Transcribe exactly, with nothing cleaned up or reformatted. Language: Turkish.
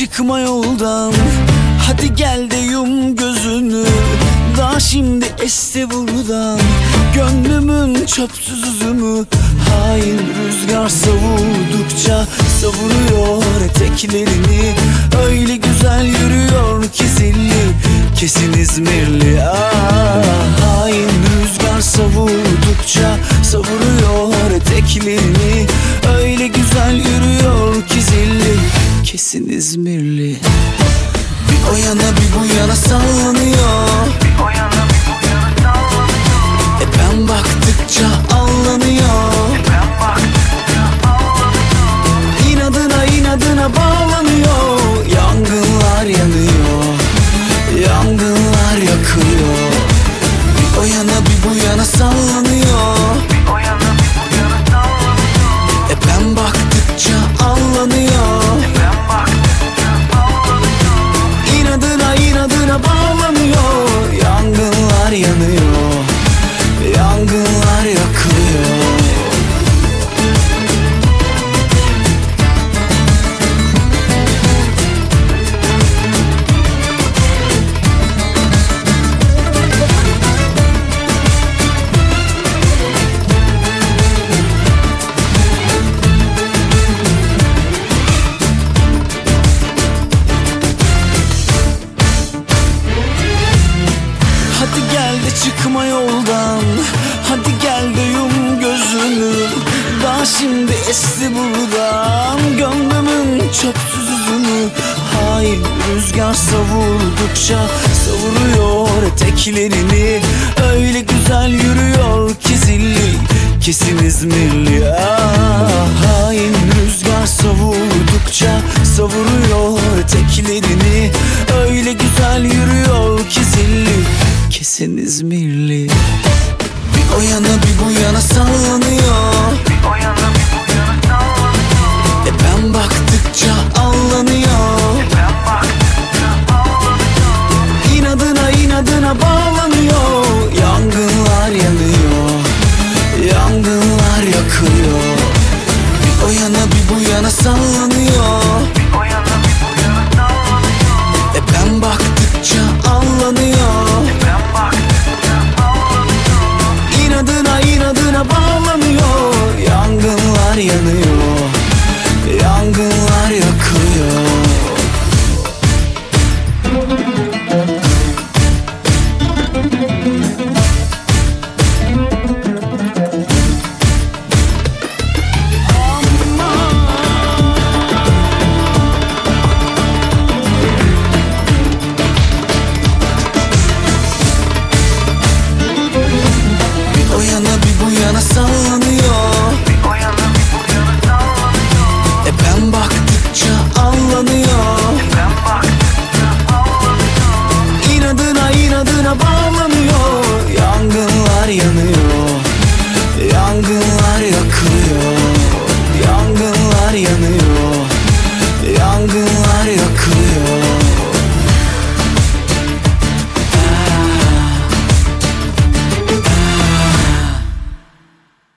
çıkma yoldan. Hadi gel de yum gözünü, daha şimdi esti buradan. Gönlümün çöpsüz üzümü hain rüzgar savurdukça savuruyor eteklerini. Öyle güzel yürüyor ki zilli, kesin İzmirli. Ah, hain rüzgar savurdukça savuruyor eteklerini. Öyle güzel yürüyor ki zilli, kesin İzmirli. Bir o yana bir bu yana sallanıyor. Bir o yana bir bu yana sallanıyor. E ben baktıkça allanıyor. E ben baktıkça ağlanıyor. İnadına inadına bağlanıyor. Yangınlar yanıyor, yangınlar yakıyor. Bir o yana bir bu yana sallanıyor. Bir o yana bir bu yana sallanıyor. E ben baktıkça allanıyor. E ben baktıkça ağlanıyor. İnadına inadına bağlanıyor. Yangınlar yanıyor, yangınlar yakıyor. Hadi gel de çıkma yoldan, hadi gel de yum gözünü, daha şimdi esti buradan. Gönlümün çöpsüz üzümü hain rüzgar savurdukça savuruyor eteklerini. Öyle güzel yürüyor ki zilli, kesin İzmirli. Ah, hain rüzgar savurdukça savuruyor eteklerini. Öyle güzel yürüyor ki zilli, kesin İzmirli. Bir o yana bir bu yana sallanıyor.